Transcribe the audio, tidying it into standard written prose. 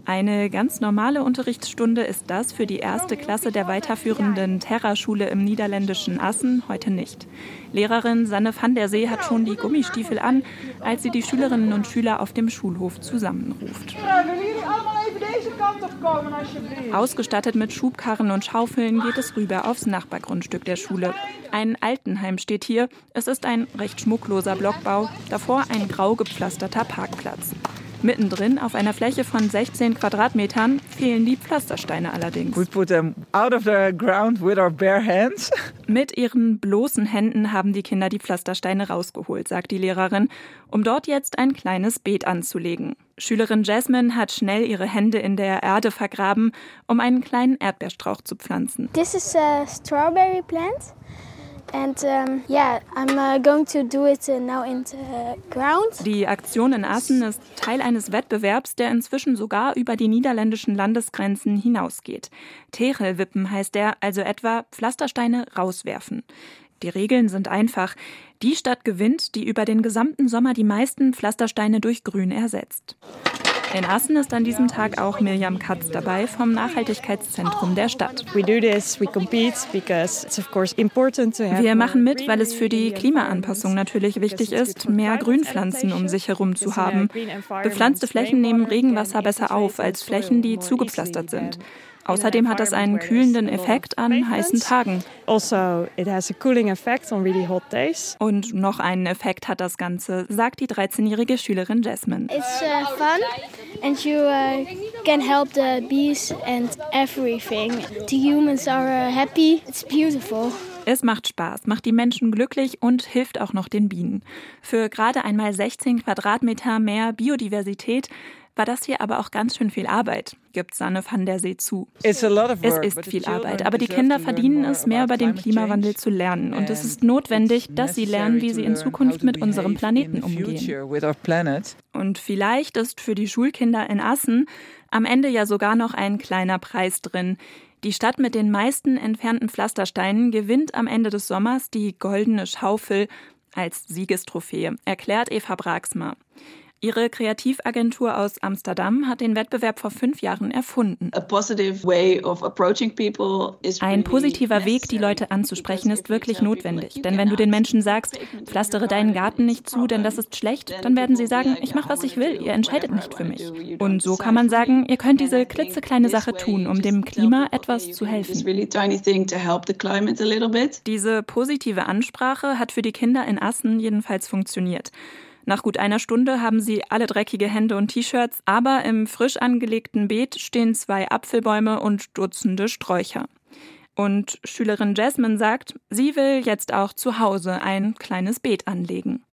Eine ganz normale Unterrichtsstunde ist das für die erste Klasse der weiterführenden Terra-Schule im niederländischen Assen heute nicht. Lehrerin Sanne van der See hat schon die Gummistiefel an, als sie die Schülerinnen und Schüler auf dem Schulhof zusammenruft. Ausgestattet mit Schubkarren und Schaufeln geht es rüber aufs Nachbargrundstück der Schule. Ein Altenheim steht hier. Es ist ein recht schmuckloser Blockbau, davor ein grau gepflasterter Parkplatz. Mittendrin, auf einer Fläche von 16 Quadratmetern, fehlen die Pflastersteine allerdings. We put them out of the ground with our bare hands. Mit ihren bloßen Händen haben die Kinder die Pflastersteine rausgeholt, sagt die Lehrerin, um dort jetzt ein kleines Beet anzulegen. Schülerin Jasmine hat schnell ihre Hände in der Erde vergraben, um einen kleinen Erdbeerstrauch zu pflanzen. This is a strawberry plant. And I'm going to do it now in the ground. Die Aktion in Assen ist Teil eines Wettbewerbs, der inzwischen sogar über die niederländischen Landesgrenzen hinausgeht. Tegelwippen heißt er, also etwa Pflastersteine rauswerfen. Die Regeln sind einfach. Die Stadt gewinnt, die über den gesamten Sommer die meisten Pflastersteine durch Grün ersetzt. In Assen ist an diesem Tag auch Mirjam Katz dabei vom Nachhaltigkeitszentrum der Stadt. Wir machen mit, weil es für die Klimaanpassung natürlich wichtig ist, mehr Grünpflanzen um sich herum zu haben. Bepflanzte Flächen nehmen Regenwasser besser auf als Flächen, die zugepflastert sind. Außerdem hat das einen kühlenden Effekt an heißen Tagen. Und noch einen Effekt hat das Ganze, sagt die 13-jährige Schülerin Jasmine. It's fun and you can help the bees and everything. The humans are happy. It's beautiful. Es macht Spaß, macht die Menschen glücklich und hilft auch noch den Bienen. Für gerade einmal 16 Quadratmeter mehr Biodiversität war das hier aber auch ganz schön viel Arbeit, gibt Sanne van der See zu. Es ist viel Arbeit, aber die Kinder verdienen es, mehr über den Klimawandel zu lernen. Und es ist notwendig, dass sie lernen, wie sie in Zukunft mit unserem Planeten umgehen. Und vielleicht ist für die Schulkinder in Assen am Ende ja sogar noch ein kleiner Preis drin. Die Stadt mit den meisten entfernten Pflastersteinen gewinnt am Ende des Sommers die goldene Schaufel als Siegestrophäe, erklärt Eva Braaksma. Ihre Kreativagentur aus Amsterdam hat den Wettbewerb vor 5 Jahren erfunden. Ein positiver Weg, die Leute anzusprechen, ist wirklich notwendig. Denn wenn du den Menschen sagst, pflastere deinen Garten nicht zu, denn das ist schlecht, dann werden sie sagen, ich mache, was ich will, ihr entscheidet nicht für mich. Und so kann man sagen, ihr könnt diese klitzekleine Sache tun, um dem Klima etwas zu helfen. Diese positive Ansprache hat für die Kinder in Assen jedenfalls funktioniert. Nach gut einer Stunde haben sie alle dreckige Hände und T-Shirts, aber im frisch angelegten Beet stehen 2 Apfelbäume und Dutzende Sträucher. Und Schülerin Jasmine sagt, sie will jetzt auch zu Hause ein kleines Beet anlegen.